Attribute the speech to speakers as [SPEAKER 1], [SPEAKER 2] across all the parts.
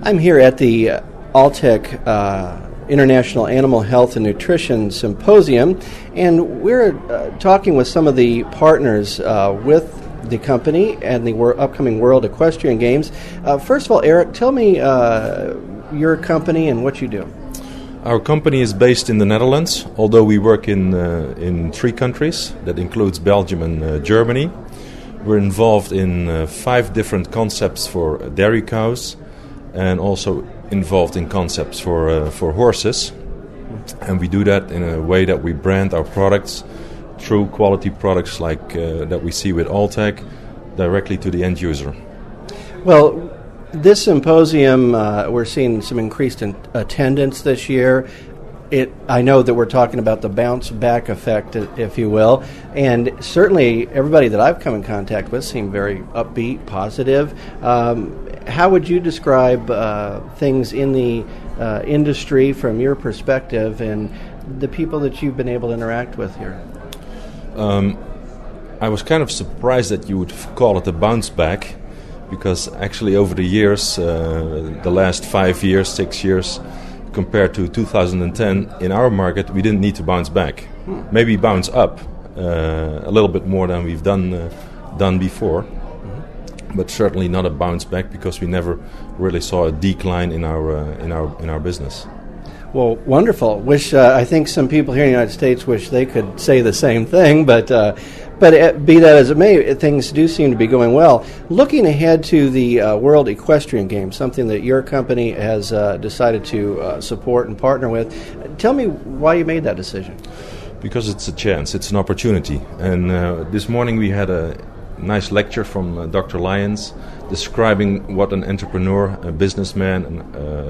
[SPEAKER 1] I'm here at the Alltech International Animal Health and Nutrition Symposium, and we're talking with some of the partners with the company and the upcoming World Equestrian Games. First of all, Eric, tell me your company and what you do.
[SPEAKER 2] Our company is based in the Netherlands, although we work in 3 countries. That includes Belgium and Germany. We're involved in 5 different concepts for dairy cows, and also involved in concepts for horses. And we do that in a way that we brand our products through quality products like that we see with Alltech directly to the end user. Well,
[SPEAKER 1] this symposium, we're seeing some increased attendance this year. I know that we're talking about the bounce-back effect, if you will, and certainly everybody that I've come in contact with seemed very upbeat, positive. How would you describe things in the industry from your perspective and the people that you've been able to interact with here?
[SPEAKER 2] I was kind of surprised that you would call it a bounce-back, because actually over the years, the last 5 years, 6 years, compared to 2010, in our market, we didn't need to bounce back. Maybe bounce up a little bit more than we've done before, but certainly not a bounce back, because we never really saw a decline in our business.
[SPEAKER 1] Well, wonderful. I think some people here in the United States wish they could say the same thing, but be that as it may, things do seem to be going well. Looking ahead to the World Equestrian Games, something that your company has decided to support and partner with, tell me why you made that decision.
[SPEAKER 2] Because it's a chance, it's an opportunity. And this morning we had a nice lecture from Dr. Lyons describing what an entrepreneur, a businessman,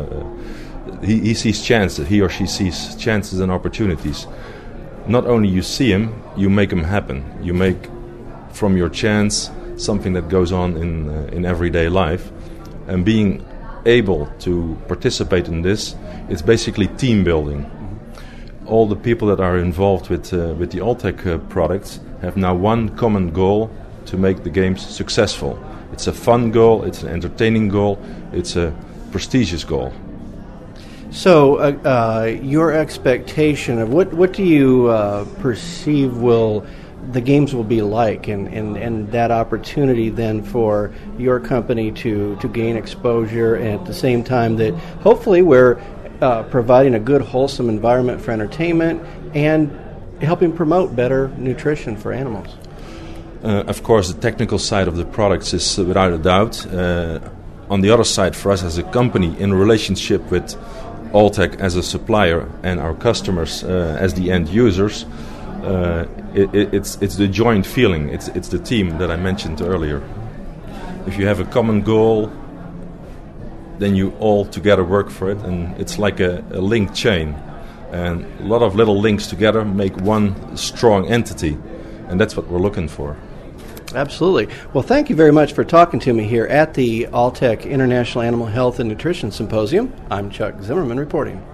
[SPEAKER 2] he sees chances, he or she sees chances and opportunities. Not only you see them, you make them happen. You make from your chance something that goes on in everyday life. And being able to participate in this, it's basically team building. All the people that are involved with the Alltech products have now one common goal: to make the games successful. It's a fun goal, it's an entertaining goal, it's a prestigious goal.
[SPEAKER 1] So, your expectation of what do you perceive the games will be like, and that opportunity then for your company to gain exposure, and at the same time that hopefully we're providing a good, wholesome environment for entertainment and helping promote better nutrition for animals?
[SPEAKER 2] Of course, the technical side of the products is without a doubt. On the other side, for us as a company, in relationship with Alltech as a supplier and our customers as the end users, it's the joint feeling. It's the team that I mentioned earlier. If you have a common goal, then you all together work for it, and it's like a linked chain. And a lot of little links together make one strong entity, and that's what we're looking for.
[SPEAKER 1] Absolutely. Well, thank you very much for talking to me here at the Alltech International Animal Health and Nutrition Symposium. I'm Chuck Zimmerman reporting.